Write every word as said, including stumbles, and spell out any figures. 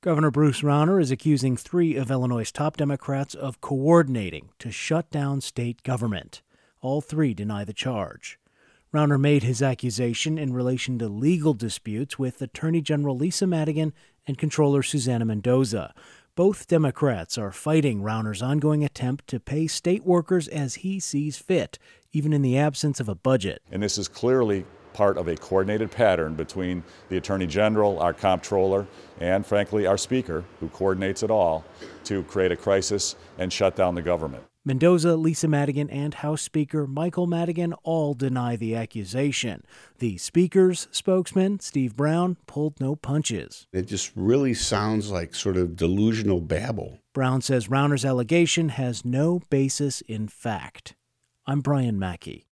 Governor Bruce Rauner is accusing three of Illinois' top Democrats of coordinating to shut down state government. All three deny the charge. Rauner made his accusation in relation to legal disputes with Attorney General Lisa Madigan and Comptroller Susana Mendoza. Both Democrats are fighting Rauner's ongoing attempt to pay state workers as he sees fit, even in the absence of a budget. And this is clearly part of a coordinated pattern between the Attorney General, our Comptroller, and frankly our Speaker, who coordinates it all, to create a crisis and shut down the government. Mendoza, Lisa Madigan, and House Speaker Michael Madigan all deny the accusation. The Speaker's spokesman, Steve Brown, pulled no punches. It just really sounds like sort of delusional babble. Brown says Rauner's allegation has no basis in fact. I'm Brian Mackey.